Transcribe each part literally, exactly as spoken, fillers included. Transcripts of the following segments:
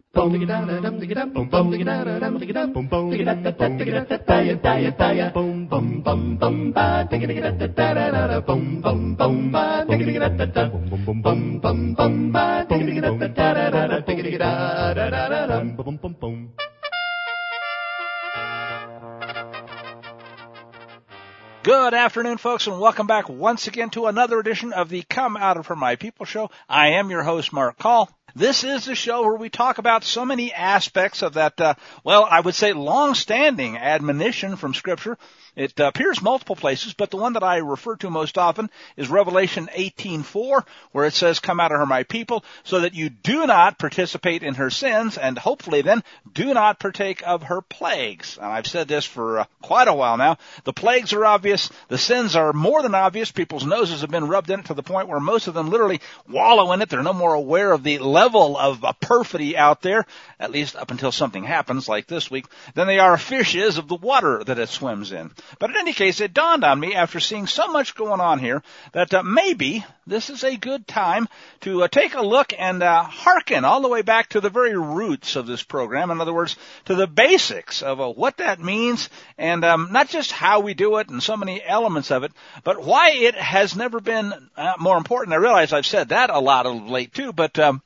Good afternoon, folks, and welcome back once again to another edition of the Come Out of Her My People show. I am your host, Mark Call. This is the show where we talk about so many aspects of that, uh, well, I would say long-standing admonition from Scripture. It uh, appears multiple places, but the one that I refer to most often is Revelation eighteen four, where it says, "Come out of her, my people, so that you do not participate in her sins, and hopefully then do not partake of her plagues." And I've said this for uh, quite a while now. The plagues are obvious. The sins are more than obvious. People's noses have been rubbed in it to the point where most of them literally wallow in it. They're no more aware of the level of uh, perfidy out there, at least up until something happens like this week, than they are fishes of the water that it swims in. But in any case, it dawned on me after seeing so much going on here that uh, maybe this is a good time to uh, take a look and uh, hearken all the way back to the very roots of this program. In other words, to the basics of uh, what that means, and um, not just how we do it and so many elements of it, but why it has never been uh, more important. I realize I've said that a lot of late too, but um,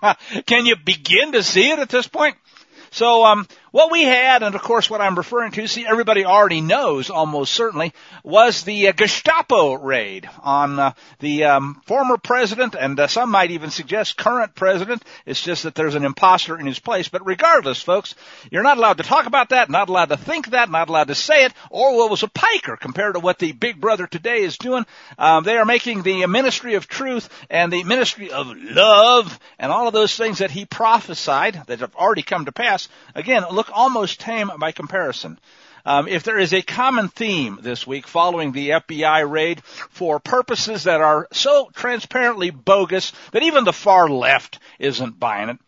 can you begin to see it at this point? So um, what we had, and of course what I'm referring to, see, everybody already knows almost certainly, was the uh, Gestapo raid on uh, the um, former president, and uh, some might even suggest current president. It's just that there's an imposter in his place. But regardless, folks, you're not allowed to talk about that, not allowed to think that, not allowed to say it. Orwell was a piker compared to what the big brother today is doing. Um, they are making the ministry of truth and the ministry of love and all of those things that he prophesied that have already come to pass, again, look almost tame by comparison. Um, if there is a common theme this week following the F B I raid for purposes that are so transparently bogus that even the far left isn't buying it,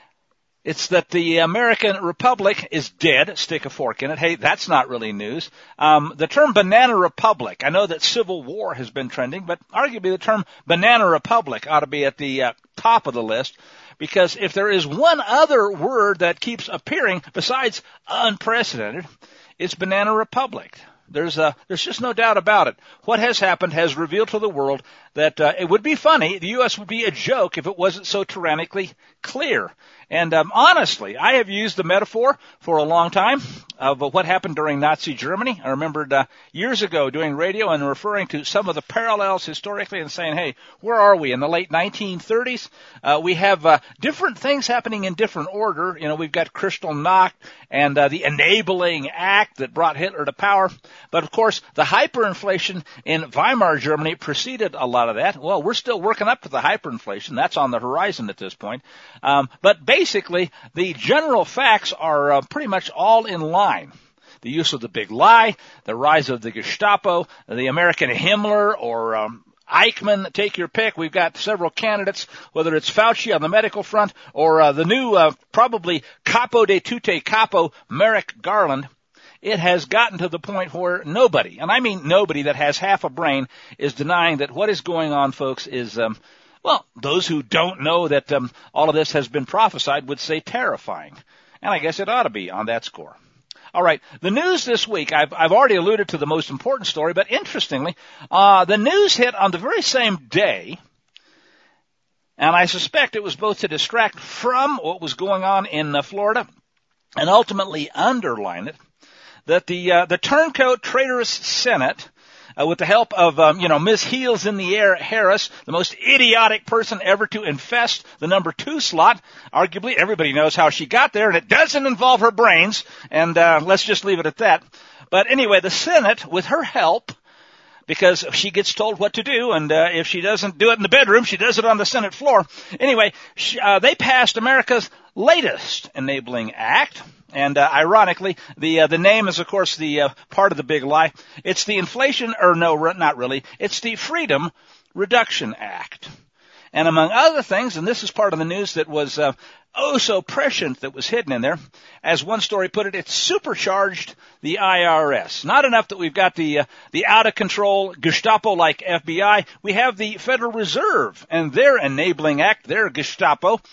it's that the American Republic is dead. Stick a fork in it. Hey, that's not really news. Um, the term Banana Republic, I know that Civil War has been trending, but arguably the term Banana Republic ought to be at the uh, top of the list. Because if there is one other word that keeps appearing besides unprecedented, it's Banana Republic. There's uh, there's just no doubt about it. What has happened has revealed to the world that uh, it would be funny, the U S would be a joke if it wasn't so tyrannically clear. And um, honestly, I have used the metaphor for a long time of uh, what happened during Nazi Germany. I remembered uh, years ago doing radio and referring to some of the parallels historically and saying, hey, where are we? In the late nineteen thirties, uh, we have uh, different things happening in different order. You know, we've got Kristallnacht and uh, the Enabling Act that brought Hitler to power. But, of course, the hyperinflation in Weimar Germany preceded a lot of that. Well, we're still working up to the hyperinflation. That's on the horizon at this point. Um, but basically, the general facts are uh, pretty much all in line. The use of the big lie, the rise of the Gestapo, the American Himmler or um, Eichmann, take your pick. We've got several candidates, whether it's Fauci on the medical front or uh, the new, uh, probably capo de tutte capo, Merrick Garland. It has gotten to the point where nobody, and I mean nobody that has half a brain, is denying that what is going on, folks, is, um, well, those who don't know that um, all of this has been prophesied would say terrifying. And I guess it ought to be on that score. All right, the news this week, I've, I've already alluded to the most important story, but interestingly, uh, the news hit on the very same day, and I suspect it was both to distract from what was going on in uh, Florida and ultimately underline it, that the uh, the turncoat traitorous Senate, uh, with the help of um, you know Miz Heels in the Air Harris, the most idiotic person ever to infest the number two slot. Arguably, everybody knows how she got there, and it doesn't involve her brains. And uh, let's just leave it at that. But anyway, the Senate, with her help, because she gets told what to do, and uh, if she doesn't do it in the bedroom, she does it on the Senate floor. Anyway, she, uh, they passed America's latest Enabling Act. And uh, ironically, the uh, the name is, of course, the uh, part of the big lie. It's the Inflation, or no, not really. It's the Freedom Reduction Act. And among other things, and this is part of the news that was uh, oh so prescient that was hidden in there, as one story put it, it's supercharged the I R S. Not enough that we've got the uh, the out-of-control Gestapo-like F B I. We have the Federal Reserve and their Enabling Act, their Gestapo.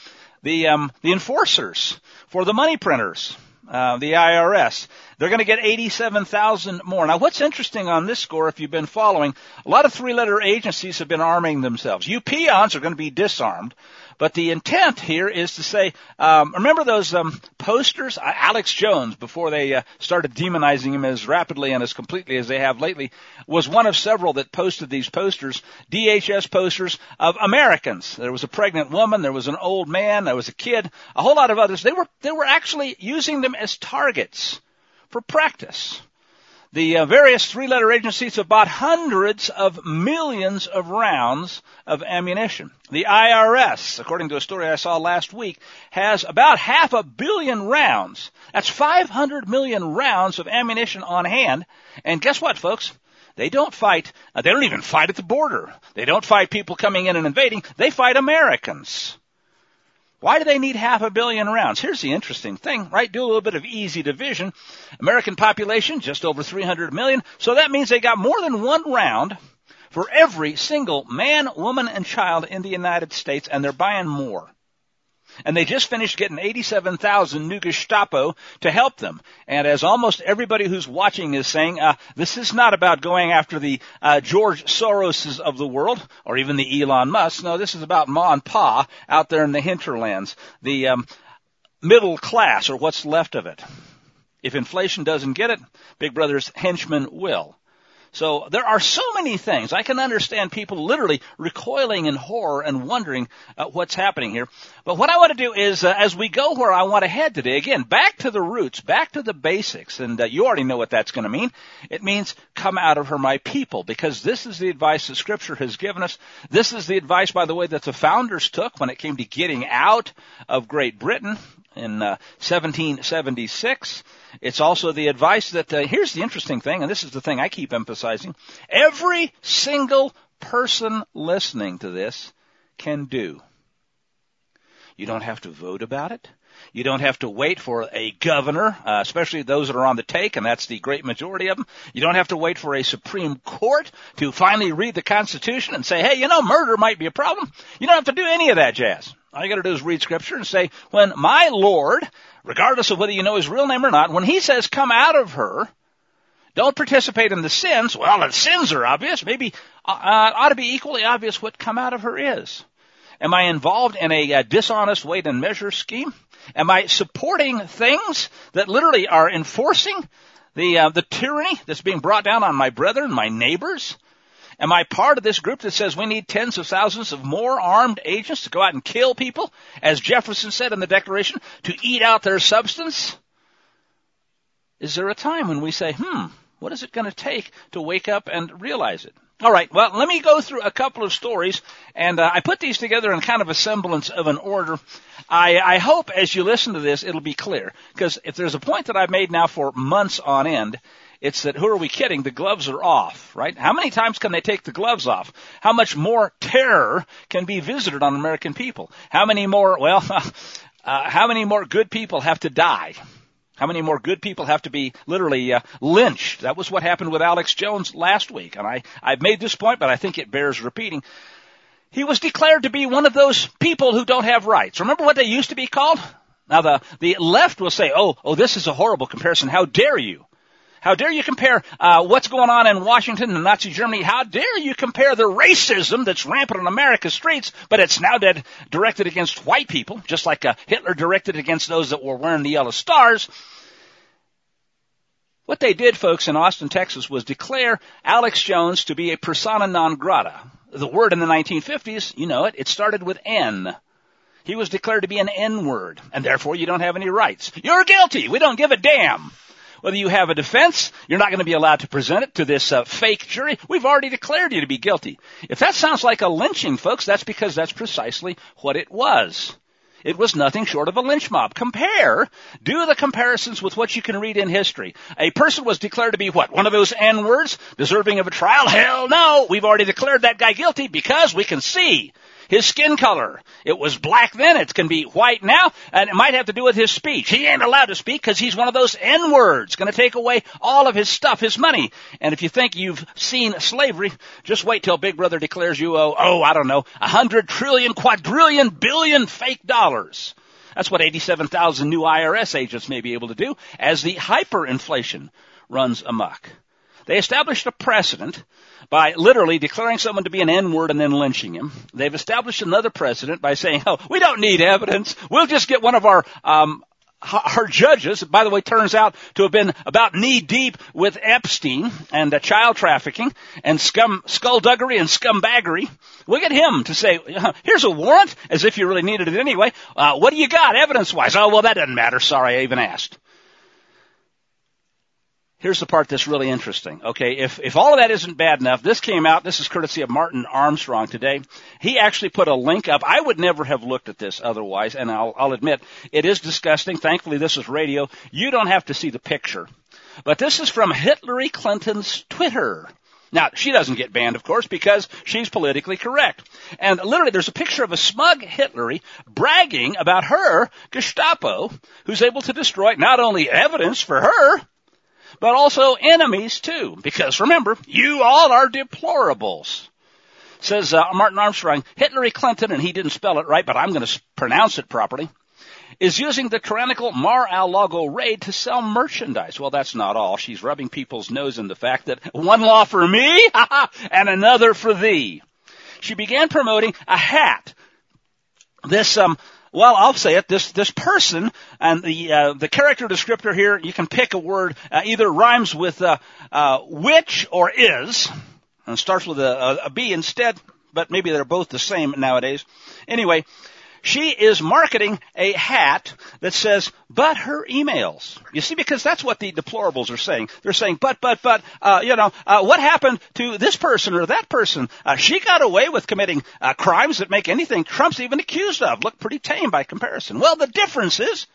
the um, the enforcers for the money printers, uh, the I R S. They're going to get eighty-seven thousand more. Now, what's interesting on this score, if you've been following, a lot of three-letter agencies have been arming themselves. You peons are going to be disarmed. But the intent here is to say, um, remember those um, posters? Uh, Alex Jones, before they uh, started demonizing him as rapidly and as completely as they have lately, was one of several that posted these posters, D H S posters of Americans. There was a pregnant woman, there was an old man, there was a kid, a whole lot of others. They were they were actually using them as targets for practice. The uh, various three-letter agencies have bought hundreds of millions of rounds of ammunition. The I R S, according to a story I saw last week, has about half a billion rounds. That's five hundred million rounds of ammunition on hand. And guess what, folks? They don't fight, uh, they don't even fight at the border. They don't fight people coming in and invading. They fight Americans. Why do they need half a billion rounds? Here's the interesting thing, right? Do a little bit of easy division. American population, just over three hundred million. So that means they got more than one round for every single man, woman, and child in the United States, and they're buying more. And they just finished getting eighty-seven thousand new Gestapo to help them. And as almost everybody who's watching is saying, uh, this is not about going after the uh, George Soroses of the world, or even the Elon Musk. No, this is about Ma and Pa out there in the hinterlands, the um, middle class, or what's left of it. If inflation doesn't get it, Big Brother's henchmen will. So there are so many things. I can understand people literally recoiling in horror and wondering uh, what's happening here. But what I want to do is, uh, as we go where I want to head today, again, back to the roots, back to the basics. And uh, you already know what that's going to mean. It means come out of her, my people, because this is the advice that Scripture has given us. This is the advice, by the way, that the founders took when it came to getting out of Great Britain in uh, seventeen seventy-six. It's also the advice that, uh, here's the interesting thing, and this is the thing I keep emphasizing. Every single person listening to this can do. You don't have to vote about it. You don't have to wait for a governor, uh, especially those that are on the take, and that's the great majority of them. You don't have to wait for a Supreme Court to finally read the Constitution and say, hey, you know, murder might be a problem. You don't have to do any of that jazz. All you got to do is read Scripture and say, when my Lord, regardless of whether you know his real name or not, when he says come out of her, don't participate in the sins. Well, the sins are obvious. Maybe uh, ought to be equally obvious what come out of her is. Am I involved in a uh, dishonest weight and measure scheme? Am I supporting things that literally are enforcing the uh, the tyranny that's being brought down on my brethren, my neighbors? Am I part of this group that says we need tens of thousands of more armed agents to go out and kill people, as Jefferson said in the Declaration, to eat out their substance? Is there a time when we say, hmm, what is it going to take to wake up and realize it? All right, well, let me go through a couple of stories, and uh, I put these together in kind of a semblance of an order. I, I hope as you listen to this, it'll be clear, because if there's a point that I've made now for months on end, it's that, who are we kidding? The gloves are off, right? How many times can they take the gloves off? How much more terror can be visited on American people? How many more, well, uh, how many more good people have to die? How many more good people have to be literally uh, lynched? That was what happened with Alex Jones last week. And I, I've made this point, but I think it bears repeating. He was declared to be one of those people who don't have rights. Remember what they used to be called? Now, the, the left will say, oh, oh, this is a horrible comparison. How dare you? How dare you compare uh, what's going on in Washington and Nazi Germany? How dare you compare the racism that's rampant on America's streets, but it's now dead, directed against white people, just like uh, Hitler directed against those that were wearing the yellow stars. What they did, folks, in Austin, Texas, was declare Alex Jones to be a persona non grata. The word in the nineteen fifties, you know it, it started with N. He was declared to be an N-word, and therefore you don't have any rights. You're guilty. We don't give a damn. Whether you have a defense, you're not going to be allowed to present it to this uh, fake jury. We've already declared you to be guilty. If that sounds like a lynching, folks, that's because that's precisely what it was. It was nothing short of a lynch mob. Compare, do the comparisons with what you can read in history. A person was declared to be what? One of those N-words, deserving of a trial? Hell no! We've already declared that guy guilty because we can see his skin color. It was black then, it can be white now, and it might have to do with his speech. He ain't allowed to speak because he's one of those N-words, going to take away all of his stuff, his money. And if you think you've seen slavery, just wait till Big Brother declares you owe, oh, I don't know, a hundred trillion, quadrillion, billion fake dollars. That's what eighty-seven thousand new I R S agents may be able to do as the hyperinflation runs amok. They established a precedent by literally declaring someone to be an N-word and then lynching him. They've established another precedent by saying, oh, we don't need evidence. We'll just get one of our um our judges, by the way, turns out to have been about knee-deep with Epstein and uh, child trafficking and scum, skullduggery and scumbaggery. We'll get him to say, here's a warrant, as if you really needed it anyway. Uh, what do you got evidence-wise? Oh, well, that doesn't matter. Sorry, I even asked. Here's the part that's really interesting. Okay, if if all of that isn't bad enough, this came out, this is courtesy of Martin Armstrong today. He actually put a link up. I would never have looked at this otherwise, and I'll, I'll admit, it is disgusting. Thankfully, this is radio. You don't have to see the picture. But this is from Hillary Clinton's Twitter. Now, she doesn't get banned, of course, because she's politically correct. And literally, there's a picture of a smug Hillary bragging about her Gestapo, who's able to destroy not only evidence for her, but also enemies, too. Because, remember, you all are deplorables. Says uh, Martin Armstrong, Hillary Clinton, and he didn't spell it right, but I'm going to pronounce it properly, is using the tyrannical Mar-a-Lago raid to sell merchandise. Well, that's not all. She's rubbing people's nose in the fact that one law for me and another for thee. She began promoting a hat. This, um, Well, I'll say it. This this person and the uh, the character descriptor here, you can pick a word. Uh, either rhymes with uh, uh, which or is, and starts with a, a, a B instead. But maybe they're both the same nowadays. Anyway, she is marketing a hat that says "but her emails." You see, because that's what the deplorables are saying. They're saying, "But but but, uh, you know, uh, what happened to this person or that person? Uh, she got away with committing uh, crimes that make anything Trump's even accused of look pretty tame by comparison." Well, the difference is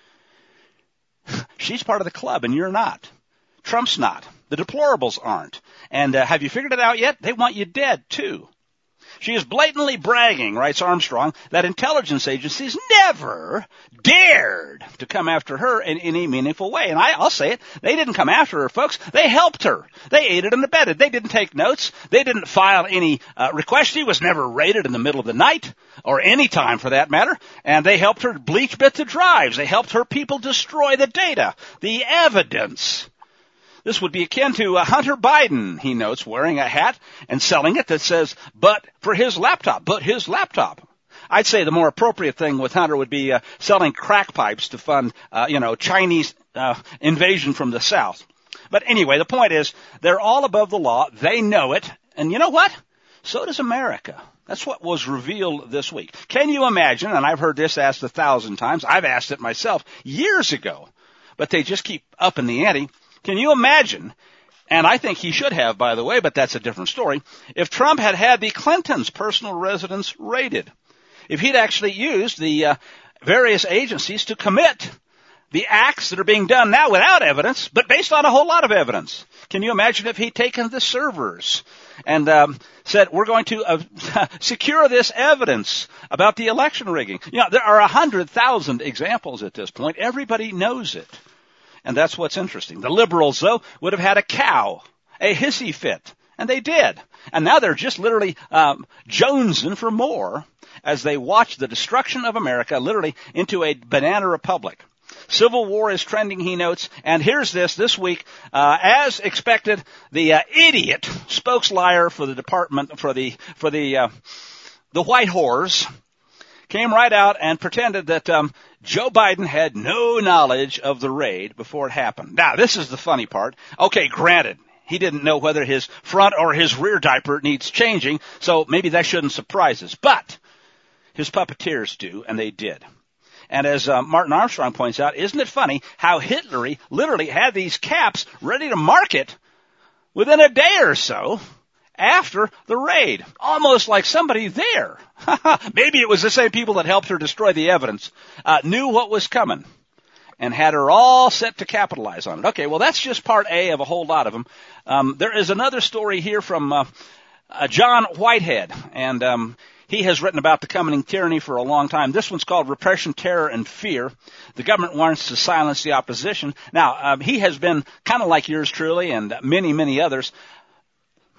she's part of the club and you're not. Trump's not. The deplorables aren't. And uh, have you figured it out yet? They want you dead too. She is blatantly bragging, writes Armstrong, that intelligence agencies never dared to come after her in any meaningful way. And I, I'll say it, they didn't come after her, folks. They helped her. They aided and abetted. They didn't take notes. They didn't file any uh, request. She was never raided in the middle of the night, or any time for that matter. And they helped her bleach bit the drives. They helped her people destroy the data, the evidence. This would be akin to uh, Hunter Biden, he notes, wearing a hat and selling it that says, but for his laptop, but his laptop. I'd say the more appropriate thing with Hunter would be uh, selling crack pipes to fund, uh, you know, Chinese uh, invasion from the South. But anyway, the point is, they're all above the law. They know it. And you know what? So does America. That's what was revealed this week. Can you imagine, and I've heard this asked a thousand times, I've asked it myself years ago, but they just keep upping the ante. Can you imagine, and I think he should have, by the way, but that's a different story, if Trump had had the Clintons' personal residence raided, if he'd actually used the uh, various agencies to commit the acts that are being done now without evidence, but based on a whole lot of evidence. Can you imagine if he'd taken the servers and um, said, we're going to uh, secure this evidence about the election rigging? You know, there are one hundred thousand examples at this point. Everybody knows it. And that's what's interesting. The liberals, though, would have had a cow, a hissy fit. And they did. And now they're just literally um, jonesing for more as they watch the destruction of America literally into a banana republic. Civil war is trending, he notes. And here's this, this week, uh, as expected, the uh, idiot spokesliar for the department, for the, for the, uh, the white whores, came right out and pretended that um, Joe Biden had no knowledge of the raid before it happened. Now, this is the funny part. Okay, granted, he didn't know whether his front or his rear diaper needs changing, so maybe that shouldn't surprise us. But his puppeteers do, and they did. And as uh, Martin Armstrong points out, isn't it funny how Hillary literally had these caps ready to market within a day or so after the raid, almost like somebody there. Maybe it was the same people that helped her destroy the evidence, uh, knew what was coming, and had her all set to capitalize on it. Okay, well, that's just part A of a whole lot of them. Um, there is another story here from uh, uh, John Whitehead, and um, he has written about the coming tyranny for a long time. This one's called Repression, Terror, and Fear. The government wants to silence the opposition. Now, um, he has been kind of like yours truly and many, many others,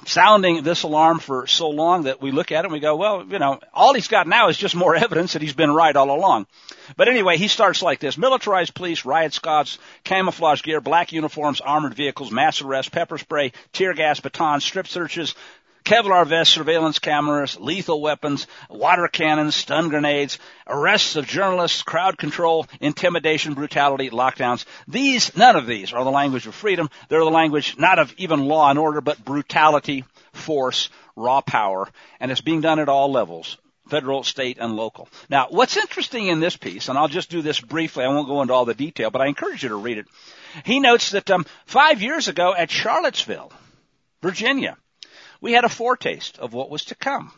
sounding this alarm for so long that we look at it and we go, well, you know, all he's got now is just more evidence that he's been right all along. But anyway, he starts like this. Militarized police, riot squads, camouflage gear, black uniforms, armored vehicles, mass arrests, pepper spray, tear gas, batons, strip searches, Kevlar vests, surveillance cameras, lethal weapons, water cannons, stun grenades, arrests of journalists, crowd control, intimidation, brutality, lockdowns. These, none of these are the language of freedom. They're the language not of even law and order, but brutality, force, raw power, and it's being done at all levels, federal, state, and local. Now, what's interesting in this piece, and I'll just do this briefly, I won't go into all the detail, but I encourage you to read it. He notes that um, five years ago at Charlottesville, Virginia, we had a foretaste of what was to come.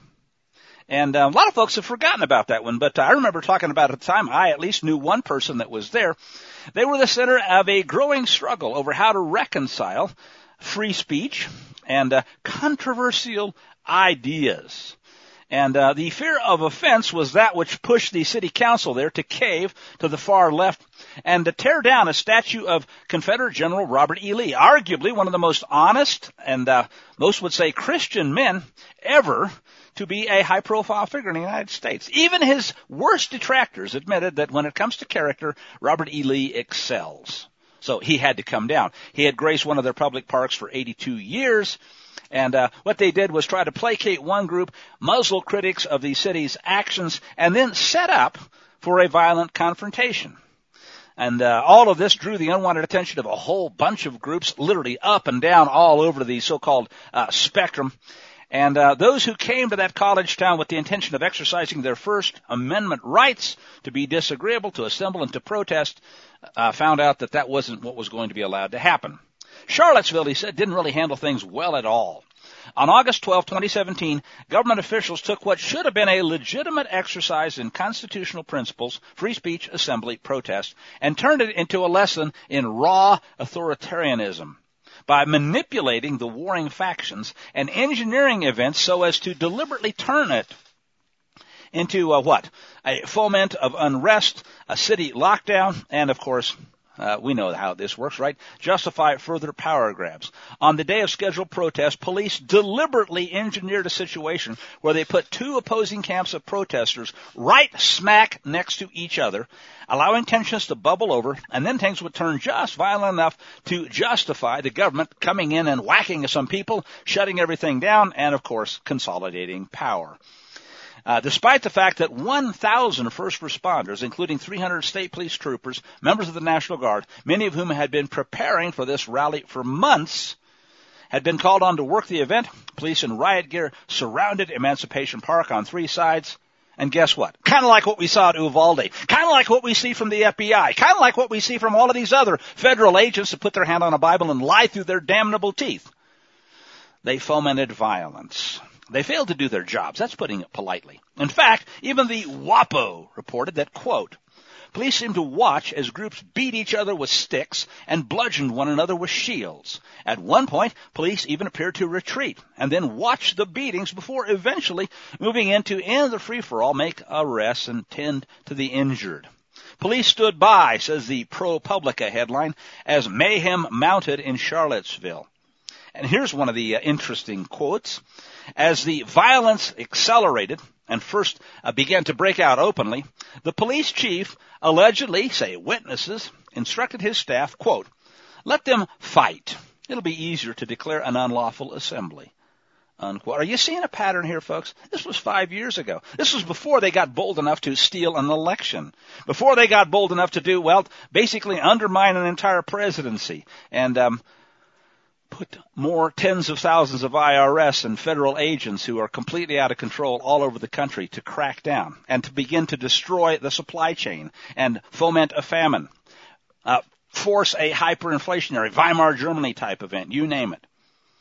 And uh, a lot of folks have forgotten about that one, but I remember talking about it at the time. I at least knew one person that was there. They were the center of a growing struggle over how to reconcile free speech and uh, controversial ideas. And uh, the fear of offense was that which pushed the city council there to cave to the far left and to tear down a statue of Confederate General Robert E. Lee, arguably one of the most honest and uh, most would say Christian men ever to be a high-profile figure in the United States. Even his worst detractors admitted that when it comes to character, Robert E. Lee excels. So he had to come down. He had graced one of their public parks for eighty-two years. And uh, what they did was try to placate one group, muzzle critics of the city's actions, and then set up for a violent confrontation. And uh, all of this drew the unwanted attention of a whole bunch of groups, literally up and down all over the so-called uh, spectrum. And uh, those who came to that college town with the intention of exercising their First Amendment rights to be disagreeable, to assemble, and to protest, uh, found out that that wasn't what was going to be allowed to happen. Charlottesville, he said, didn't really handle things well at all. On August twelfth, twenty seventeen, government officials took what should have been a legitimate exercise in constitutional principles, free speech, assembly, protest, and turned it into a lesson in raw authoritarianism by manipulating the warring factions and engineering events so as to deliberately turn it into a what? A foment of unrest, a city lockdown, and, of course, Uh, we know how this works, right? Justify further power grabs. On the day of scheduled protest, police deliberately engineered a situation where they put two opposing camps of protesters right smack next to each other, allowing tensions to bubble over, and then things would turn just violent enough to justify the government coming in and whacking some people, shutting everything down, and, of course, consolidating power. Uh, despite the fact that one thousand first responders, including three hundred state police troopers, members of the National Guard, many of whom had been preparing for this rally for months, had been called on to work the event, police in riot gear surrounded Emancipation Park on three sides. And guess what? Kind of like what we saw at Uvalde. Kind of like what we see from the F B I. Kind of like what we see from all of these other federal agents that put their hand on a Bible and lie through their damnable teeth. They fomented violence. They failed to do their jobs. That's putting it politely. In fact, even the WAPO reported that, quote, police seemed to watch as groups beat each other with sticks and bludgeoned one another with shields. At one point, police even appeared to retreat and then watch the beatings before eventually moving in to end the free-for-all, make arrests, and tend to the injured. Police stood by, says the ProPublica headline, as mayhem mounted in Charlottesville. And here's one of the uh, interesting quotes. As the violence accelerated and first uh, began to break out openly, the police chief allegedly, say witnesses, instructed his staff, quote, let them fight. It'll be easier to declare an unlawful assembly, unquote. Are you seeing a pattern here, folks? This was five years ago. This was before they got bold enough to steal an election, before they got bold enough to do, well, basically undermine an entire presidency and um put more tens of thousands of I R S and federal agents who are completely out of control all over the country to crack down and to begin to destroy the supply chain and foment a famine, uh, force a hyperinflationary Weimar Germany type event, you name it.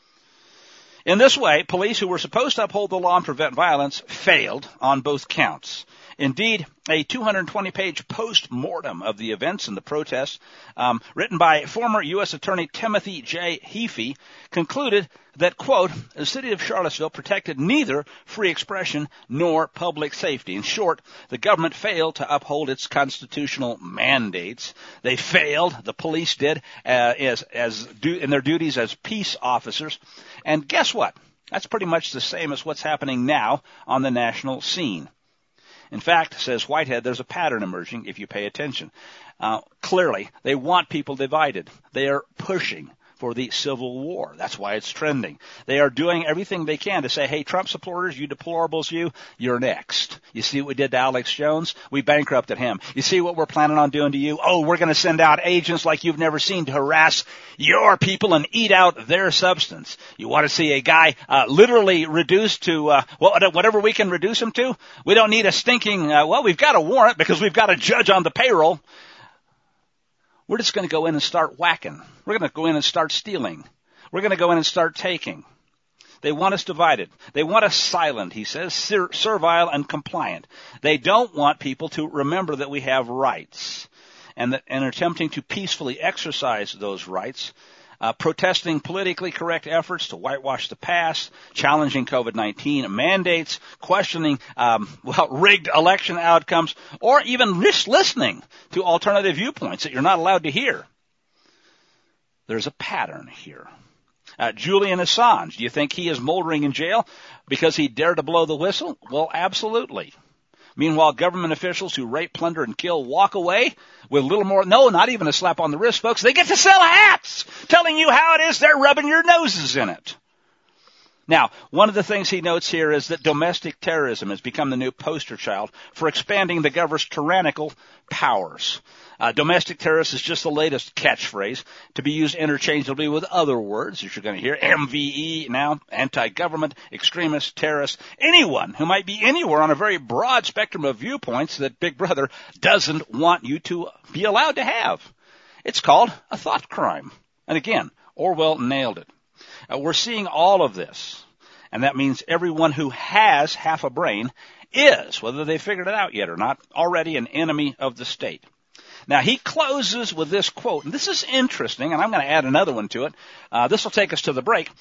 In this way, police who were supposed to uphold the law and prevent violence failed on both counts. Indeed, a two hundred twenty page post-mortem of the events and the protests, um, written by former U S Attorney Timothy J. Heaphy, concluded that, quote, the city of Charlottesville protected neither free expression nor public safety. In short, the government failed to uphold its constitutional mandates. They failed, the police did, uh, as, as do, in their duties as peace officers. And guess what? That's pretty much the same as what's happening now on the national scene. In fact, says Whitehead, there's a pattern emerging if you pay attention. Uh, clearly, they want people divided. They are pushing for the Civil War. That's why it's trending. They are doing everything they can to say, hey, Trump supporters, you deplorables, you, you're next. You see what we did to Alex Jones? We bankrupted him. You see what we're planning on doing to you? Oh, we're going to send out agents like you've never seen to harass your people and eat out their substance. You want to see a guy uh, literally reduced to uh, whatever we can reduce him to? We don't need a stinking, uh, well, we've got a warrant because we've got a judge on the payroll. We're just going to go in and start whacking. We're going to go in and start stealing. We're going to go in and start taking. They want us divided. They want us silent, he says, ser- servile and compliant. They don't want people to remember that we have rights and, that, and are attempting to peacefully exercise those rights, uh, protesting politically correct efforts to whitewash the past, challenging COVID nineteen mandates, questioning, um, well, rigged election outcomes, or even just listening to alternative viewpoints that you're not allowed to hear. There's a pattern here. Uh, Julian Assange, do you think he is moldering in jail because he dared to blow the whistle? Well, absolutely. Meanwhile, government officials who rape, plunder, and kill walk away with a little more, no, not even a slap on the wrist, folks. They get to sell hats telling you how it is they're rubbing your noses in it. Now, one of the things he notes here is that domestic terrorism has become the new poster child for expanding the government's tyrannical powers. Uh, domestic terrorist is just the latest catchphrase to be used interchangeably with other words, as you're going to hear. M V E now, anti-government, extremist, terrorist, anyone who might be anywhere on a very broad spectrum of viewpoints that Big Brother doesn't want you to be allowed to have. It's called a thought crime. And again, Orwell nailed it. Uh, we're seeing all of this, and that means everyone who has half a brain is, whether they figured it out yet or not, already an enemy of the state. Now, he closes with this quote, and this is interesting, and I'm going to add another one to it. Uh, this will take us to the break.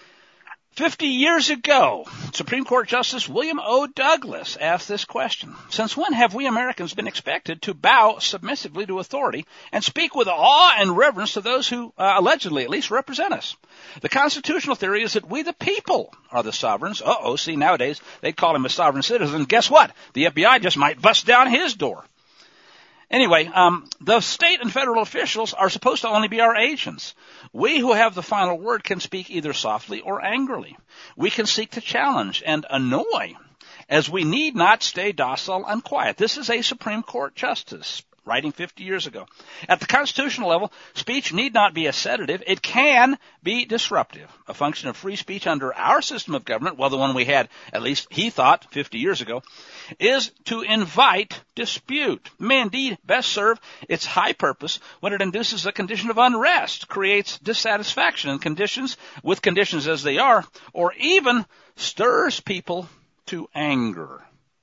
Fifty years ago, Supreme Court Justice William O. Douglas asked this question: since when have we Americans been expected to bow submissively to authority and speak with awe and reverence to those who uh, allegedly at least represent us? The constitutional theory is that we the people are the sovereigns. Uh-oh, see, nowadays they'd call him a sovereign citizen. Guess what? The F B I just might bust down his door. Anyway, um, the state and federal officials are supposed to only be our agents. We who have the final word can speak either softly or angrily. We can seek to challenge and annoy, as we need not stay docile and quiet. This is a Supreme Court justice writing fifty years ago. At the constitutional level, speech need not be a sedative. It can be disruptive. A function of free speech under our system of government, well, the one we had, at least he thought, fifty years ago, is to invite dispute. May indeed best serve its high purpose when it induces a condition of unrest, creates dissatisfaction in conditions, with conditions as they are, or even stirs people to anger.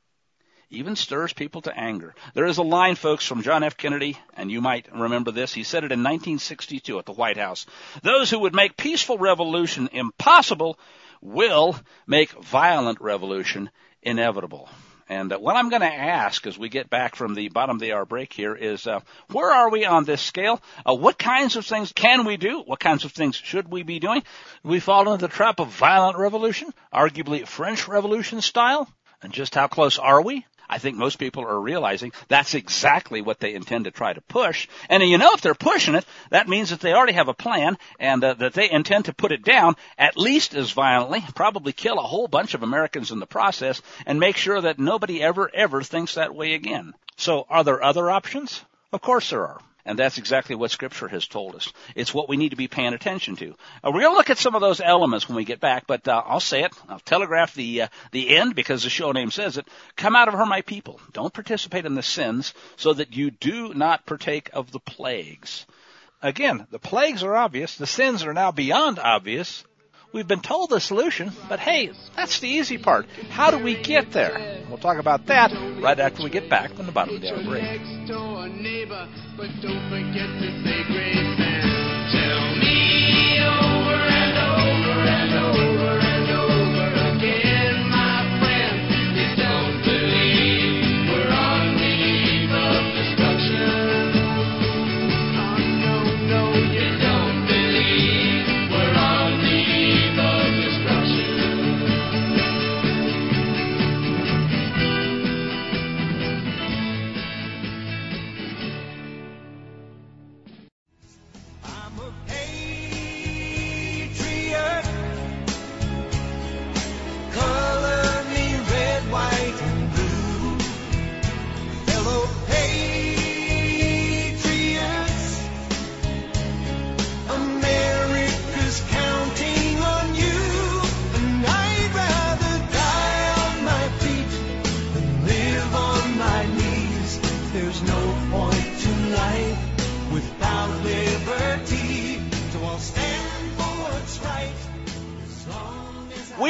Even stirs people to anger. There is a line, folks, from John F. Kennedy, and you might remember this. He said it in nineteen sixty-two at the White House. Those who would make peaceful revolution impossible will make violent revolution inevitable. And uh, what I'm going to ask as we get back from the bottom of the hour break here is, uh, where are we on this scale? Uh, what kinds of things can we do? What kinds of things should we be doing? We fall into the trap of violent revolution, arguably French Revolution style. And just how close are we? I think most people are realizing that's exactly what they intend to try to push. And you know, if they're pushing it, that means that they already have a plan and uh, that they intend to put it down at least as violently, probably kill a whole bunch of Americans in the process, and make sure that nobody ever, ever thinks that way again. So are there other options? Of course there are. And that's exactly what Scripture has told us. It's what we need to be paying attention to. Uh, we're going to look at some of those elements when we get back, but uh, I'll say it. I'll telegraph the uh, the end because the show name says it. Come out of her, my people. Don't participate in the sins so that you do not partake of the plagues. Again, the plagues are obvious. The sins are now beyond obvious. We've been told the solution, but hey, that's the easy part. How do we get there? We'll talk about that right after we get back from the bottom of the hour break. But don't forget to say grace and tell me over and over and over and over again, my friend, you don't believe we're on the eve of destruction. Oh, no, no, you don't believe we're on the eve of destruction.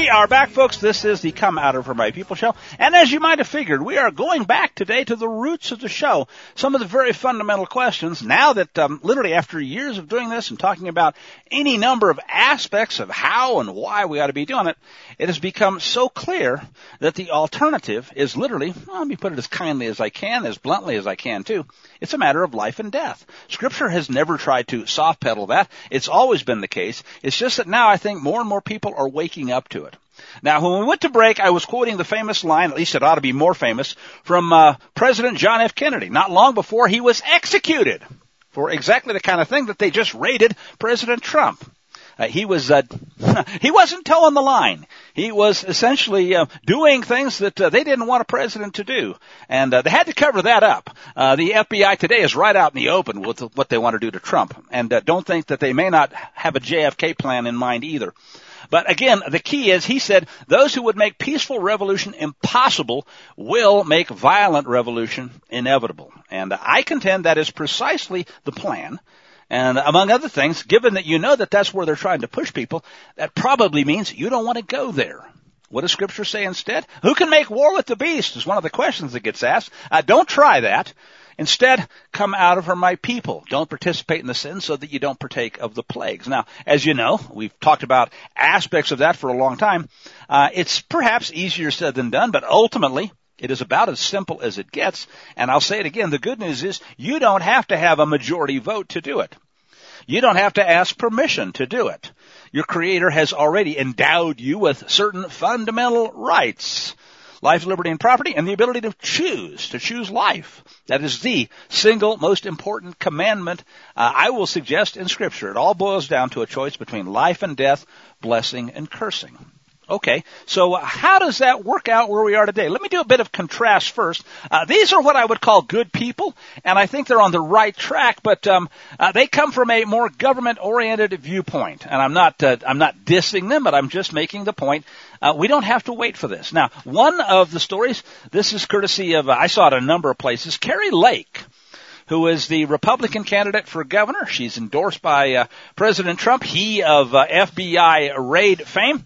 We are back, folks. This is the Come Out of Her My People show. And as you might have figured, we are going back today to the roots of the show. Some of the very fundamental questions. Now that um, literally after years of doing this and talking about any number of aspects of how and why we ought to be doing it, it has become so clear that the alternative is literally, well, let me put it as kindly as I can, as bluntly as I can too. It's a matter of life and death. Scripture has never tried to soft pedal that. It's always been the case. It's just that now I think more and more people are waking up to it. Now, when we went to break, I was quoting the famous line, at least it ought to be more famous, from uh, President John F. Kennedy, not long before he was executed for exactly the kind of thing that they just raided President Trump. Uh, he was, uh, he wasn't towing the line. He was essentially uh, doing things that uh, they didn't want a president to do. And uh, they had to cover that up. Uh, the F B I today is right out in the open with what they want to do to Trump. And uh, don't think that they may not have a J F K plan in mind either. But again, the key is, he said, those who would make peaceful revolution impossible will make violent revolution inevitable. And I contend that is precisely the plan. And among other things, given that you know that that's where they're trying to push people, that probably means you don't want to go there. What does Scripture say instead? Who can make war with the beast is one of the questions that gets asked. Uh, don't try that. Instead, come out of her, my people. Don't participate in the sin so that you don't partake of the plagues. Now, as you know, we've talked about aspects of that for a long time. Uh, it's perhaps easier said than done, but ultimately, it is about as simple as it gets. And I'll say it again, the good news is you don't have to have a majority vote to do it. You don't have to ask permission to do it. Your Creator has already endowed you with certain fundamental rights. Life, liberty, and property, and the ability to choose, to choose life. That is the single most important commandment, uh, I will suggest, in Scripture. It all boils down to a choice between life and death, blessing and cursing. Okay, so how does that work out where we are today? Let me do a bit of contrast first. Uh, these are what I would call good people, and I think they're on the right track, but um, uh, they come from a more government-oriented viewpoint. And I'm not uh, I'm not dissing them, but I'm just making the point. Uh, we don't have to wait for this. Now, one of the stories, this is courtesy of, uh, I saw it a number of places, Carrie Lake, who is the Republican candidate for governor. She's endorsed by uh, President Trump, he of uh, F B I raid fame.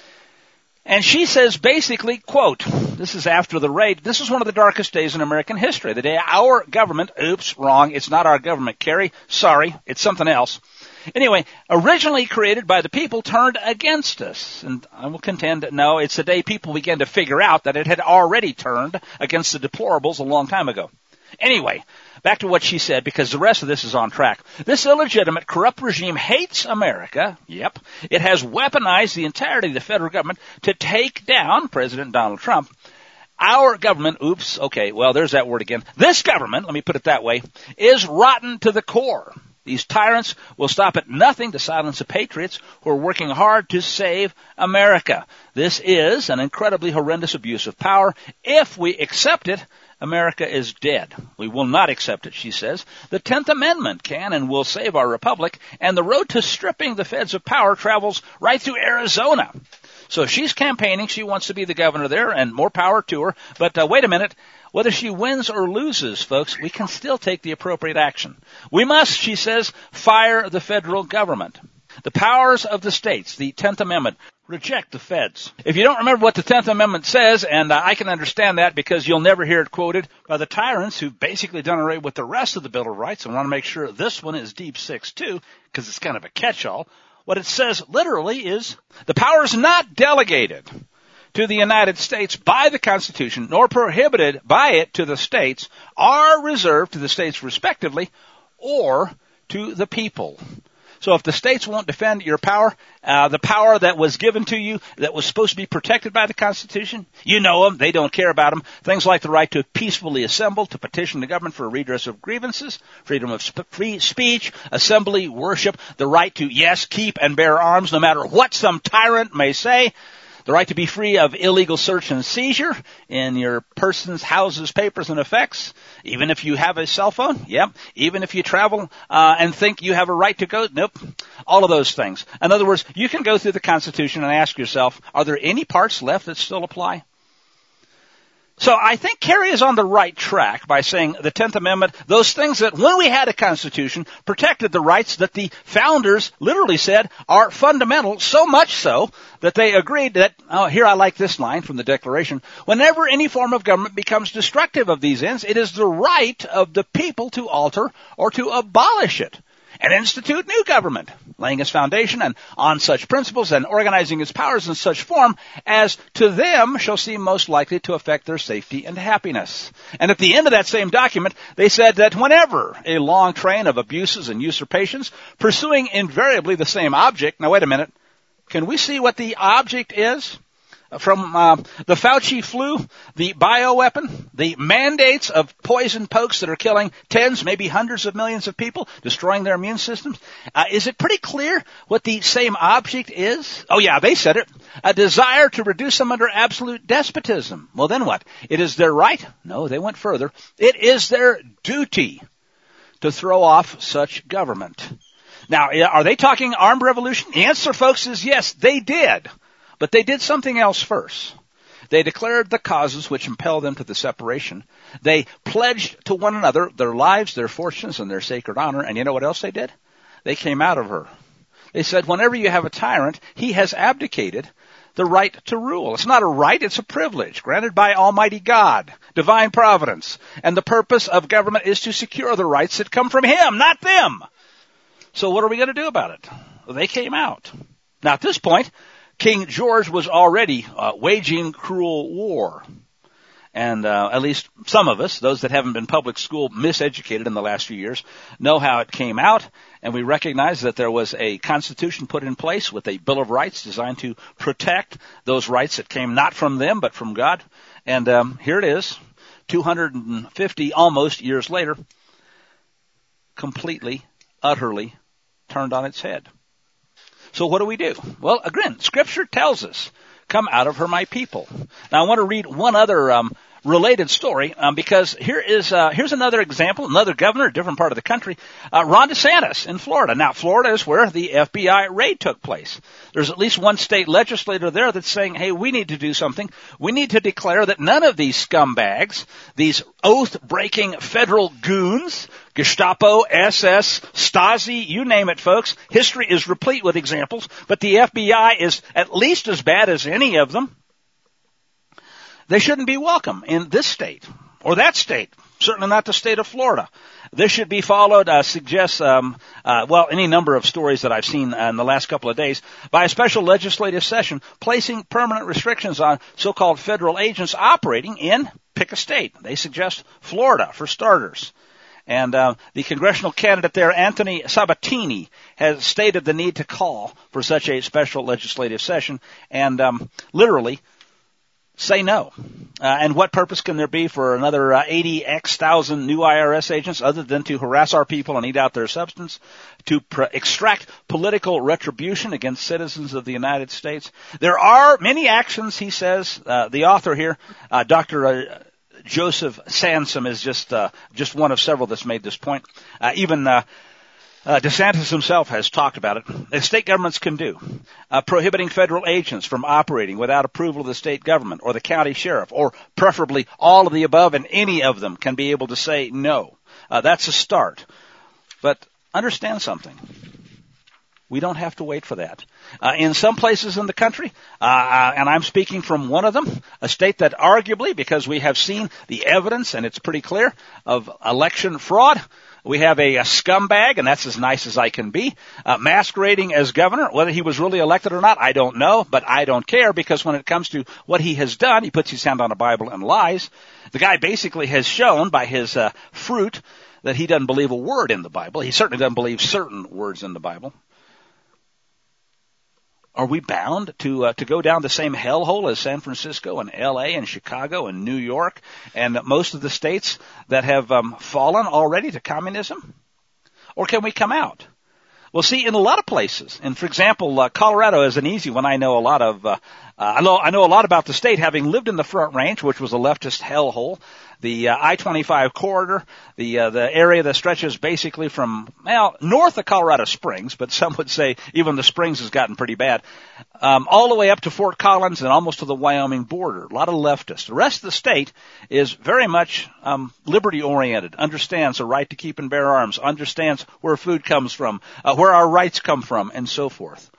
And she says basically, quote, this is after the raid, this is one of the darkest days in American history. The day our government, oops, wrong, it's not our government, Carrie, sorry, it's something else. Anyway, originally created by the people, turned against us. And I will contend, no, it's the day people began to figure out that it had already turned against the deplorables a long time ago. Anyway, back to what she said, because the rest of this is on track. This illegitimate, corrupt regime hates America. Yep. It has weaponized the entirety of the federal government to take down President Donald Trump. Our government, oops, okay, well, there's that word again. This government, let me put it that way, is rotten to the core. These tyrants will stop at nothing to silence the patriots who are working hard to save America. This is an incredibly horrendous abuse of power. If we accept it, America is dead. We will not accept it, she says. The tenth Amendment can and will save our republic, and the road to stripping the feds of power travels right through Arizona. So she's campaigning. She wants to be the governor there, and more power to her. But uh, wait a minute. Whether she wins or loses, folks, we can still take the appropriate action. We must, she says, fire the federal government. The powers of the states, the tenth Amendment, reject the feds. If you don't remember what the tenth Amendment says, and uh, I can understand that because you'll never hear it quoted by the tyrants who've basically done away with the rest of the Bill of Rights and want to make sure this one is deep six too, because it's kind of a catch-all. What it says literally is, the power is not delegated to the United States by the Constitution, nor prohibited by it to the states, are reserved to the states respectively, or to the people. So if the states won't defend your power, uh, the power that was given to you, that was supposed to be protected by the Constitution, you know them, they don't care about them. Things like the right to peacefully assemble, to petition the government for a redress of grievances, freedom of sp- free speech, assembly, worship, the right to, yes, keep and bear arms no matter what some tyrant may say, the right to be free of illegal search and seizure in your persons, houses, papers, and effects, even if you have a cell phone, yep, even if you travel uh, and think you have a right to go, nope, all of those things. In other words, you can go through the Constitution and ask yourself, are there any parts left that still apply? So I think Kerry is on the right track by saying the tenth Amendment, those things that when we had a Constitution protected the rights that the founders literally said are fundamental, so much so that they agreed that, oh, here I like this line from the Declaration, whenever any form of government becomes destructive of these ends, it is the right of the people to alter or to abolish it and institute new government, laying its foundation and on such principles and organizing its powers in such form as to them shall seem most likely to affect their safety and happiness. And at the end of that same document, they said that whenever a long train of abuses and usurpations pursuing invariably the same object, now wait a minute, can we see what the object is? From uh, the Fauci flu, the bioweapon, the mandates of poison pokes that are killing tens, maybe hundreds of millions of people, destroying their immune systems. Uh, is it pretty clear what the same object is? Oh yeah, they said it. A desire to reduce them under absolute despotism. Well then what? It is their right? No, they went further. It is their duty to throw off such government. Now, are they talking armed revolution? The answer, folks, is yes, they did. But they did something else first. They declared the causes which impelled them to the separation. They pledged to one another their lives, their fortunes, and their sacred honor. And you know what else they did? They came out of her. They said, whenever you have a tyrant, he has abdicated the right to rule. It's not a right, it's a privilege granted by Almighty God, divine providence. And the purpose of government is to secure the rights that come from him, not them. So what are we going to do about it? Well, they came out. Now at this point, King George was already uh, waging cruel war. And uh, at least some of us, those that haven't been public school miseducated in the last few years, know how it came out. And we recognize that there was a constitution put in place with a Bill of Rights designed to protect those rights that came not from them but from God. And um, here it is, two hundred fifty almost years later, completely, utterly turned on its head. So what do we do? Well, again, Scripture tells us, come out of her, my people. Now, I want to read one other um, related story um, because here is uh, here's another example, another governor, a different part of the country, uh, Ron DeSantis in Florida. Now, Florida is where the F B I raid took place. There's at least one state legislator there that's saying, hey, we need to do something. We need to declare that none of these scumbags, these oath-breaking federal goons, Gestapo, S S, Stasi, you name it, folks. History is replete with examples, but the F B I is at least as bad as any of them. They shouldn't be welcome in this state or that state, certainly not the state of Florida. This should be followed, uh, suggests, um, uh, well, any number of stories that I've seen uh, in the last couple of days, by a special legislative session placing permanent restrictions on so-called federal agents operating in, pick a state. They suggest Florida, for starters. And uh, the congressional candidate there, Anthony Sabatini, has stated the need to call for such a special legislative session and um, literally say no. Uh, and what purpose can there be for another uh, eighty X thousand new I R S agents other than to harass our people and eat out their substance, to pr- extract political retribution against citizens of the United States? There are many actions, he says, uh, the author here, uh, Doctor Uh, Joseph Sansom is just uh, just one of several that's made this point. Uh, even uh, uh, DeSantis himself has talked about it. As state governments can do, uh, prohibiting federal agents from operating without approval of the state government or the county sheriff, or preferably all of the above, and any of them can be able to say no. Uh, that's a start. But understand something. We don't have to wait for that. Uh, in some places in the country, uh, and I'm speaking from one of them, a state that arguably, because we have seen the evidence, and it's pretty clear, of election fraud, we have a, a scumbag, and that's as nice as I can be, uh, masquerading as governor. Whether he was really elected or not, I don't know, but I don't care, because when it comes to what he has done, he puts his hand on a Bible and lies. The guy basically has shown by his uh, fruit that he doesn't believe a word in the Bible. He certainly doesn't believe certain words in the Bible. Are we bound to uh, to go down the same hellhole as San Francisco and L A and Chicago and New York and most of the states that have um, fallen already to communism? Or can we come out? Well, see, in a lot of places, and for example, uh, Colorado is an easy one. I know a lot of, uh, uh, I know I know a lot about the state, having lived in the Front Range, which was a leftist hellhole. the uh, I twenty-five corridor, the uh, the area that stretches basically from, well, north of Colorado Springs, but some would say even the Springs has gotten pretty bad, um, all the way up to Fort Collins and almost to the Wyoming border. A lot of leftists. The rest of the state is very much um, liberty-oriented, understands the right to keep and bear arms, understands where food comes from, uh, where our rights come from, and so forth.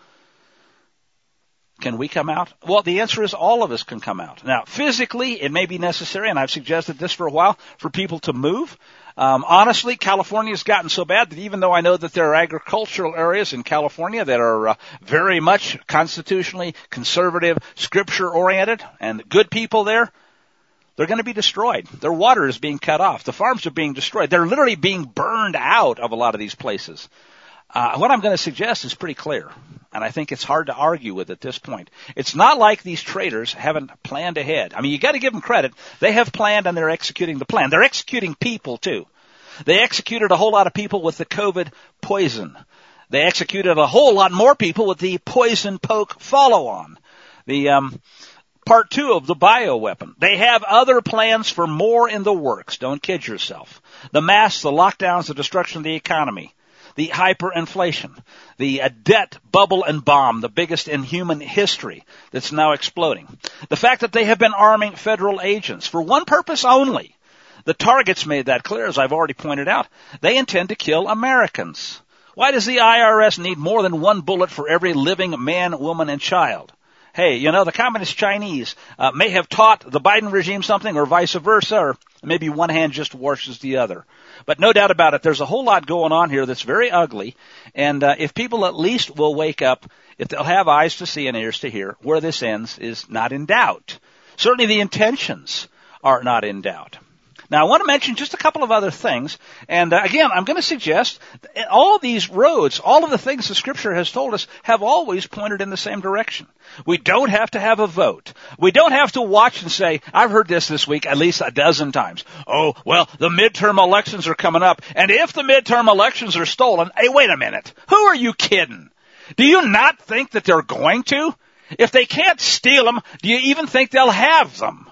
Can we come out? Well, the answer is all of us can come out. Now, physically, it may be necessary, and I've suggested this for a while, for people to move. Um, honestly, California has gotten so bad that even though I know that there are agricultural areas in California that are uh, very much constitutionally conservative, scripture-oriented, and good people there, they're going to be destroyed. Their water is being cut off. The farms are being destroyed. They're literally being burned out of a lot of these places. Uh, what I'm going to suggest is pretty clear, and I think it's hard to argue with at this point. It's not like these traitors haven't planned ahead. I mean, you got to give them credit. They have planned and they're executing the plan. They're executing people too. They executed a whole lot of people with the COVID poison. They executed a whole lot more people with the poison poke follow-on. The um, part two of the bioweapon. They have other plans for more in the works. Don't kid yourself. The masks, the lockdowns, the destruction of the economy. The hyperinflation, the uh, debt bubble and bomb, the biggest in human history that's now exploding. The fact that they have been arming federal agents for one purpose only. The targets made that clear, as I've already pointed out. They intend to kill Americans. Why does the I R S need more than one bullet for every living man, woman, and child? Hey, you know, the communist Chinese uh, may have taught the Biden regime something or vice versa, or maybe one hand just washes the other. But no doubt about it, there's a whole lot going on here that's very ugly. And uh, if people at least will wake up, if they'll have eyes to see and ears to hear, where this ends is not in doubt. Certainly the intentions are not in doubt. Now, I want to mention just a couple of other things. And uh, again, I'm going to suggest that all of these roads, all of the things the Scripture has told us have always pointed in the same direction. We don't have to have a vote. We don't have to watch and say, I've heard this this week at least a dozen times. Oh, well, the midterm elections are coming up. And if the midterm elections are stolen, hey, wait a minute. Who are you kidding? Do you not think that they're going to? If they can't steal them, do you even think they'll have them?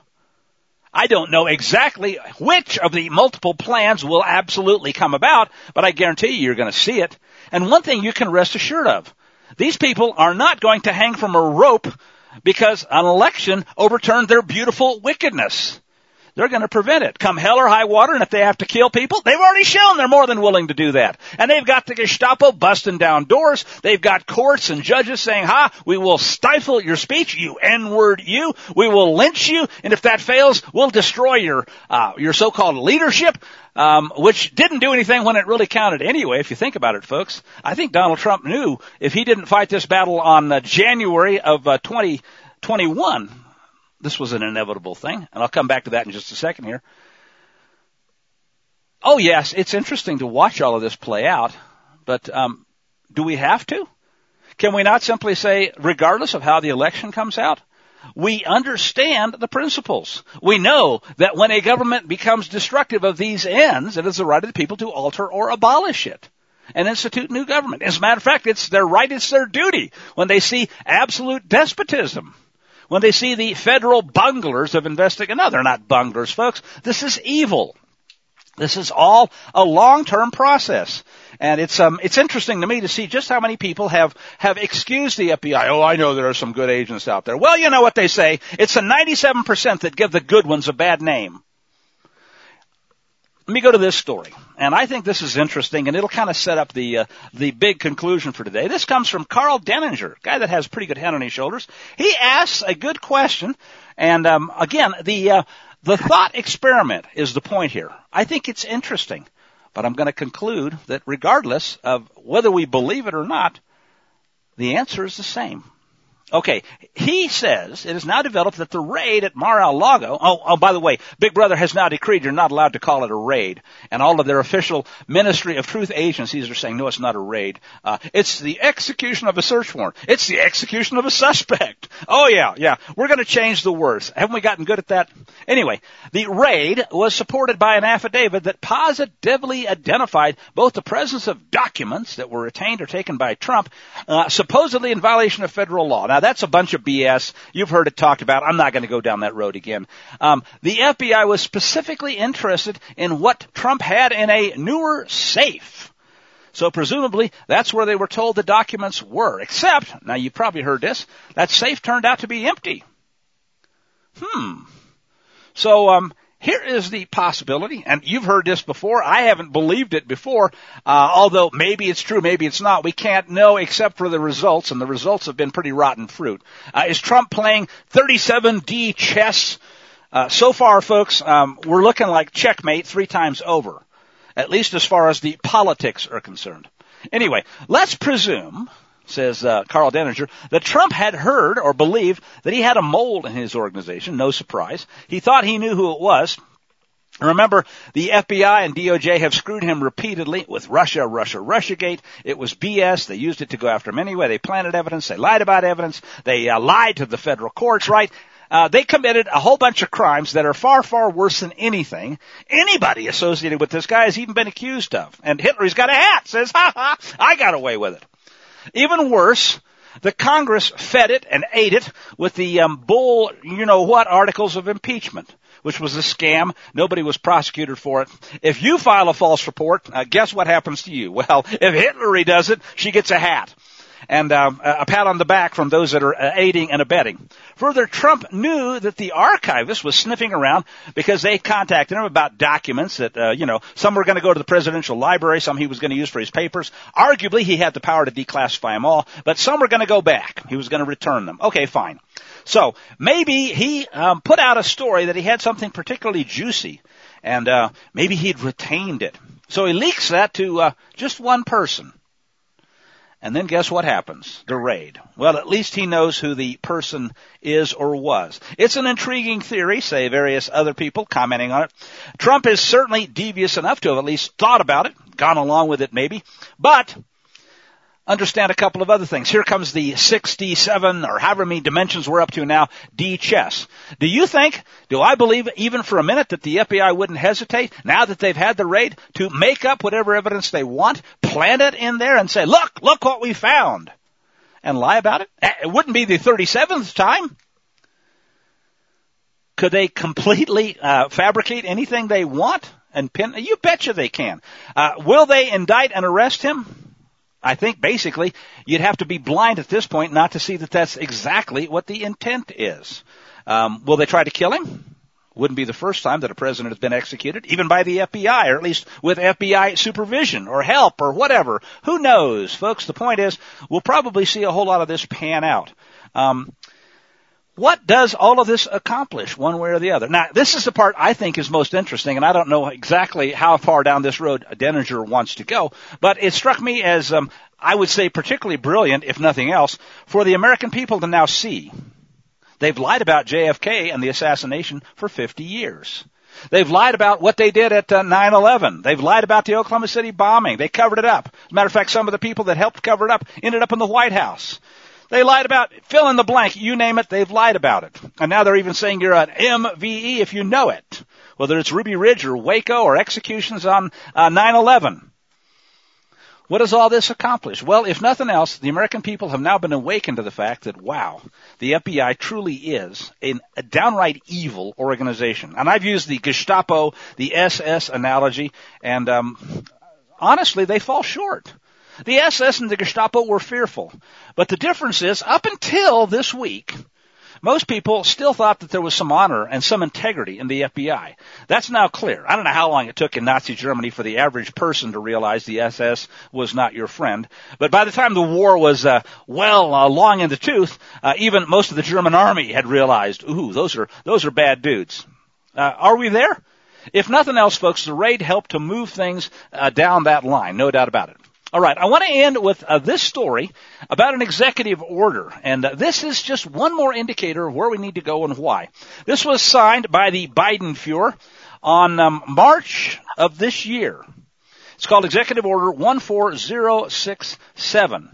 I don't know exactly which of the multiple plans will absolutely come about, but I guarantee you you're going to see it. And one thing you can rest assured of, these people are not going to hang from a rope because an election overturned their beautiful wickedness. They're going to prevent it. Come hell or high water, and if they have to kill people, they've already shown they're more than willing to do that. And they've got the Gestapo busting down doors. They've got courts and judges saying, ha, we will stifle your speech, you N-word you. We will lynch you, and if that fails, we'll destroy your uh, your so-called leadership, um, which didn't do anything when it really counted anyway, if you think about it, folks. I think Donald Trump knew if he didn't fight this battle on uh, January of uh, twenty twenty-one, this was an inevitable thing, and I'll come back to that in just a second here. Oh, yes, it's interesting to watch all of this play out, but um, do we have to? Can we not simply say, regardless of how the election comes out, we understand the principles. We know that when a government becomes destructive of these ends, it is the right of the people to alter or abolish it and institute new government. As a matter of fact, it's their right, it's their duty when they see absolute despotism. When they see the federal bunglers of investigating, no, they're not bunglers, folks. This is evil. This is all a long-term process. And it's um it's interesting to me to see just how many people have, have excused the F B I. Oh, I know there are some good agents out there. Well, you know what they say. It's the ninety-seven percent that give the good ones a bad name. Let me go to this story. And I think this is interesting, and it'll kind of set up the uh, the big conclusion for today. This comes from Carl Denninger, a guy that has a pretty good head on his shoulders. He asks a good question, and um, again, the uh, the thought experiment is the point here. I think it's interesting, but I'm going to conclude that regardless of whether we believe it or not, the answer is the same. Okay, he says it is now developed that the raid at Mar-a-Lago, oh, oh, by the way, Big Brother has now decreed you're not allowed to call it a raid. And all of their official Ministry of Truth agencies are saying, no, it's not a raid. Uh, it's the execution of a search warrant. It's the execution of a suspect. Oh, yeah, yeah. We're going to change the words. Haven't we gotten good at that? Anyway, the raid was supported by an affidavit that positively identified both the presence of documents that were retained or taken by Trump, uh, supposedly in violation of federal law. Now, that's a bunch of B S. You've heard it talked about. I'm not going to go down that road again. Um, the F B I was specifically interested in what Trump had in a newer safe. So presumably, that's where they were told the documents were. Except, now you probably heard this, that safe turned out to be empty. Hmm. So, um, here is the possibility, and you've heard this before. I haven't believed it before, uh, although maybe it's true, maybe it's not. We can't know except for the results, and the results have been pretty rotten fruit. Uh, is Trump playing thirty-seven D chess? Uh, so far, folks, um, we're looking like checkmate three times over, at least as far as the politics are concerned. Anyway, let's presume, says uh, Carl Denninger, that Trump had heard or believed that he had a mole in his organization. No surprise. He thought he knew who it was. Remember, the F B I and D O J have screwed him repeatedly with Russia, Russia, Russiagate. It was B S. They used it to go after him anyway. They planted evidence. They lied about evidence. They uh, lied to the federal courts, right? Uh, they committed a whole bunch of crimes that are far, far worse than anything anybody associated with this guy has even been accused of. And Hitler's got a hat, says, ha ha, I got away with it. Even worse, the Congress fed it and ate it with the um, bull, you know what, articles of impeachment, which was a scam. Nobody was prosecuted for it. If you file a false report, uh, guess what happens to you? Well, if Hillary does it, she gets a hat. And um, a pat on the back from those that are uh, aiding and abetting. Further, Trump knew that the archivist was sniffing around because they contacted him about documents that, uh, you know, some were going to go to the presidential library, some he was going to use for his papers. Arguably, he had the power to declassify them all, but some were going to go back. He was going to return them. Okay, fine. So maybe he um, put out a story that he had something particularly juicy, and uh, maybe he'd retained it. So he leaks that to uh, just one person. And then guess what happens? The raid. Well, at least he knows who the person is or was. It's an intriguing theory, say various other people commenting on it. Trump is certainly devious enough to have at least thought about it, gone along with it maybe, but understand a couple of other things. Here comes the sixty-seven or however many dimensions we're up to now, D chess. Do you think, do I believe even for a minute that the F B I wouldn't hesitate, now that they've had the raid, to make up whatever evidence they want, plant it in there and say, look, look what we found, and lie about it? It wouldn't be the thirty-seventh time. Could they completely uh, fabricate anything they want and pin? You betcha they can. Uh, will they indict and arrest him? I think basically you'd have to be blind at this point not to see that that's exactly what the intent is. Um, will they try to kill him? Wouldn't be the first time that a president has been executed, even by the F B I, or at least with F B I supervision or help or whatever. Who knows, folks? The point is we'll probably see a whole lot of this pan out. Um, What does all of this accomplish one way or the other? Now, this is the part I think is most interesting, and I don't know exactly how far down this road Denninger wants to go, but it struck me as, um, I would say, particularly brilliant, if nothing else, for the American people to now see. They've lied about J F K and the assassination for fifty years. They've lied about what they did at uh, nine eleven. They've lied about the Oklahoma City bombing. They covered it up. As a matter of fact, some of the people that helped cover it up ended up in the White House. They lied about, fill in the blank, you name it, they've lied about it. And now they're even saying you're an M V E if you know it, whether it's Ruby Ridge or Waco or executions on uh, nine eleven. What does all this accomplish? Well, if nothing else, the American people have now been awakened to the fact that, wow, the F B I truly is an, a downright evil organization. And I've used the Gestapo, the S S analogy, and um, honestly, they fall short. The S S and the Gestapo were fearful. But the difference is, up until this week, most people still thought that there was some honor and some integrity in the F B I. That's now clear. I don't know how long it took in Nazi Germany for the average person to realize the S S was not your friend. But by the time the war was, uh, well, uh, long in the tooth, uh, even most of the German army had realized, ooh, those are, those are bad dudes. Uh, are we there? If nothing else, folks, the raid helped to move things uh, down that line, no doubt about it. All right, I want to end with uh, this story about an executive order, and uh, this is just one more indicator of where we need to go and why. This was signed by the Biden Fuhrer on um, March of this year. It's called Executive Order one four zero six seven,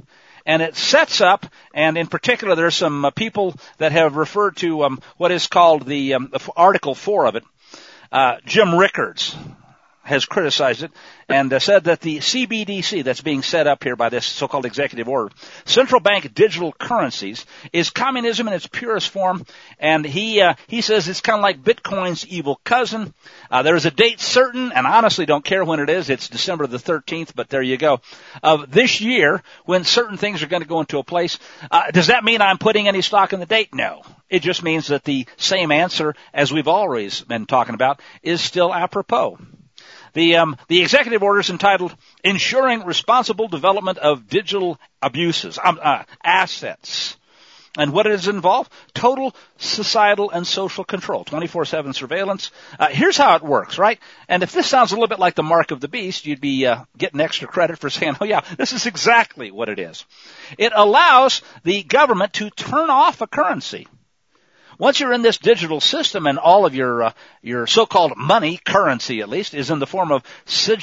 and it sets up, and in particular there's some uh, people that have referred to um, what is called the, um, the Article four of it. Uh, Jim Rickards has criticized it and uh, said that the C B D C that's being set up here by this so-called executive order, central bank digital currencies, is communism in its purest form, and he uh, he says it's kind of like Bitcoin's evil cousin. Uh, there is a date certain, and I honestly don't care when it is. It's December the thirteenth, but there you go, of this year when certain things are going to go into a place. Uh, does that mean I'm putting any stock in the date? No. It just means that the same answer, as we've always been talking about, is still apropos. The um, the executive order is entitled "Ensuring Responsible Development of Digital Abuses, um, uh, Assets." And what does it involve? Total societal and social control, twenty-four seven surveillance. Uh, here's how it works, right? And if this sounds a little bit like the mark of the beast, you'd be uh, getting extra credit for saying, oh, yeah, this is exactly what it is. It allows the government to turn off a currency. Once you're in this digital system and all of your uh, your so-called money, currency at least, is in the form of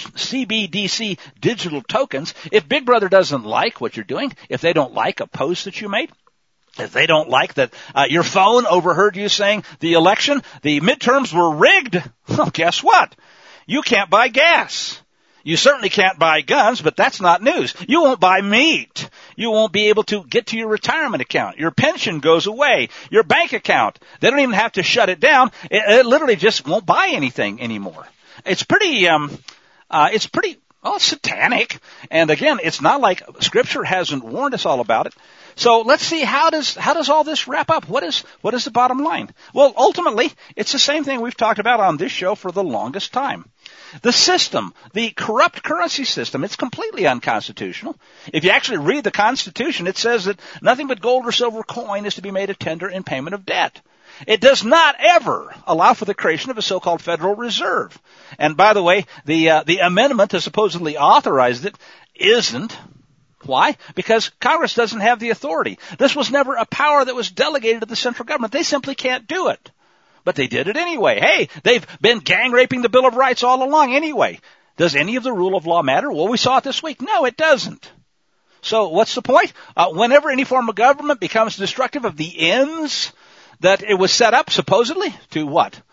C B D C digital tokens, if Big Brother doesn't like what you're doing, if they don't like a post that you made, if they don't like that uh, your phone overheard you saying the election, the midterms were rigged, well, guess what? You can't buy gas. You certainly can't buy guns, but that's not news. You won't buy meat. You won't be able to get to your retirement account. Your pension goes away. Your bank account, they don't even have to shut it down. It, it literally just won't buy anything anymore. It's pretty, um, uh, it's pretty, well, it's satanic. And again, it's not like Scripture hasn't warned us all about it. So let's see, how does, how does all this wrap up? What is, what is the bottom line? Well, ultimately, it's the same thing we've talked about on this show for the longest time. The system, the corrupt currency system, it's completely unconstitutional. If you actually read the Constitution, it says that nothing but gold or silver coin is to be made a tender in payment of debt. It does not ever allow for the creation of a so-called Federal Reserve. And by the way, the uh, the amendment that supposedly authorized it isn't. Why? Because Congress doesn't have the authority. This was never a power that was delegated to the central government. They simply can't do it. But they did it anyway. Hey, they've been gang raping the Bill of Rights all along anyway. Does any of the rule of law matter? Well, we saw it this week. No, it doesn't. So what's the point? Uh, whenever any form of government becomes destructive of the ends that it was set up supposedly to what?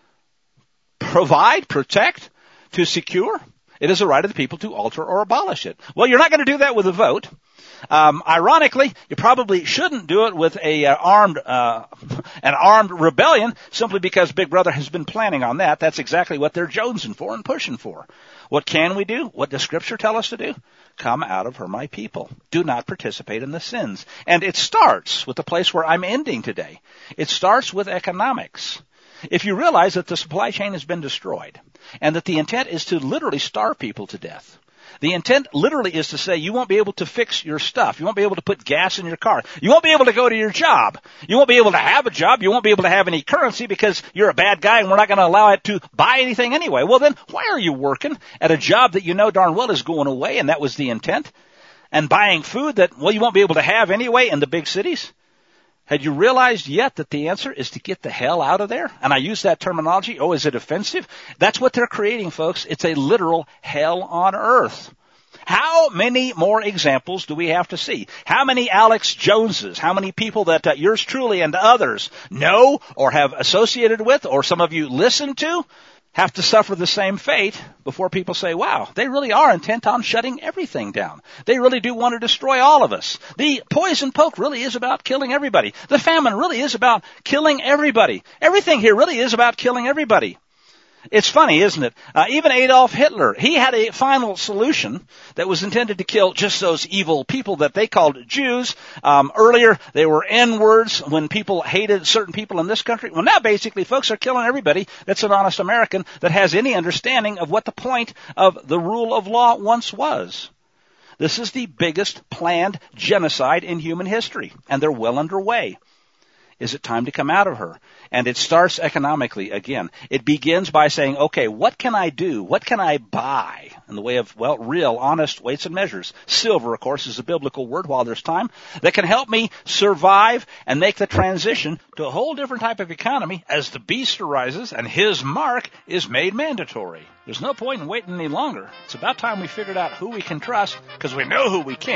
Provide, protect, to secure, it is the right of the people to alter or abolish it. Well, you're not going to do that with a vote. Um, ironically, you probably shouldn't do it with a uh, armed, uh, an armed rebellion simply because Big Brother has been planning on that. That's exactly what they're jonesing for and pushing for. What can we do? What does Scripture tell us to do? Come out of her, my people. Do not participate in the sins. And it starts with the place where I'm ending today. It starts with economics. If you realize that the supply chain has been destroyed and that the intent is to literally starve people to death, the intent literally is to say you won't be able to fix your stuff. You won't be able to put gas in your car. You won't be able to go to your job. You won't be able to have a job. You won't be able to have any currency because you're a bad guy and we're not going to allow it to buy anything anyway. Well, then why are you working at a job that you know darn well is going away, and that was the intent, and buying food that, well, you won't be able to have anyway in the big cities? Had you realized yet that the answer is to get the hell out of there? And I use that terminology. Oh, is it offensive? That's what they're creating, folks. It's a literal hell on earth. How many more examples do we have to see? How many Alex Joneses? How many people that uh, yours truly and others know or have associated with, or some of you listen to, have to suffer the same fate before people say, wow, they really are intent on shutting everything down. They really do want to destroy all of us. The poison poke really is about killing everybody. The famine really is about killing everybody. Everything here really is about killing everybody. It's funny, isn't it? Uh, even Adolf Hitler, he had a final solution that was intended to kill just those evil people that they called Jews. Um, earlier, they were N-words when people hated certain people in this country. Well, now basically, folks are killing everybody that's an honest American that has any understanding of what the point of the rule of law once was. This is the biggest planned genocide in human history, and they're well underway. Is it time to come out of her? And it starts economically again. It begins by saying, okay, what can I do? What can I buy in the way of, well, real, honest weights and measures? Silver, of course, is a biblical word while there's time that can help me survive and make the transition to a whole different type of economy as the beast arises and his mark is made mandatory. There's no point in waiting any longer. It's about time we figured out who we can trust because we know who we can't.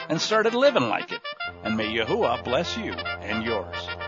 and started living like it. And may Yahuwah bless you and yours.